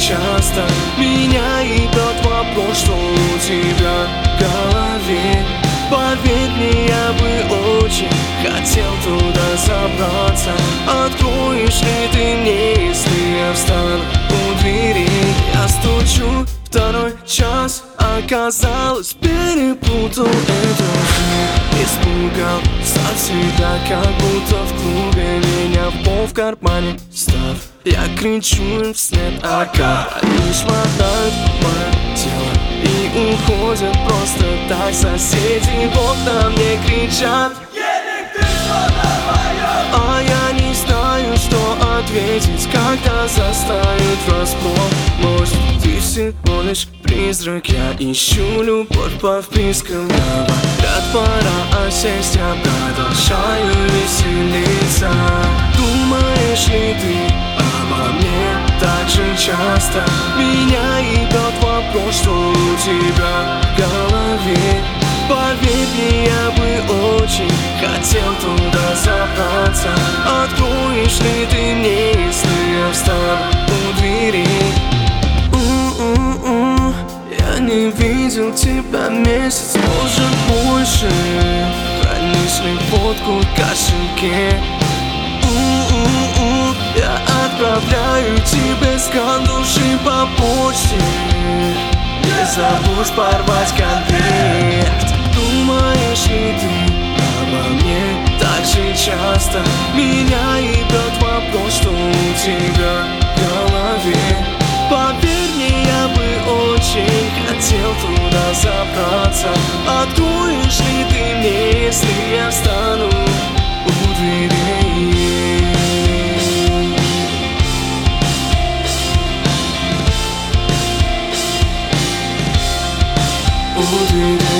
часто меня ебет вопрос, что у тебя в голове. Поверь мне, я бы очень хотел туда забраться. Откроешь ли ты мне, если я встану у двери? Я стучу второй час, оказалось, перепутал этажи. Испугался себя, как будто в клубе меня в пол в кармане став. Я кричу им вслед, а лишь мотают мое тело и уходят просто так. Соседи в окна мне кричат: Едик, ты что довоёт? а я не знаю, что ответить, когда заставят врасплох. Может, ты всего лишь призрак, я ищу любовь по впискам. Говорят, пора осесть, я продолжаю веселиться. Думаешь ли ты обо мне так же часто? Меня ебет вопрос, что у тебя в голове. Поверь мне, я бы очень хотел туда забраться. Откроешь ли ты мне, если я встану у двери? Я не видел тебя месяц, может больше. Хранишь ли водку в кошельке? Я отправляю тебе скан души по почте. Не забудь порвать конверт. Думаешь ли ты обо мне так же часто? Меня ебет вопрос, что у тебя в голове. Поверь мне, я бы очень хотел туда забраться. Откроешь ли ты мне, если я встану у дверей? У дверей.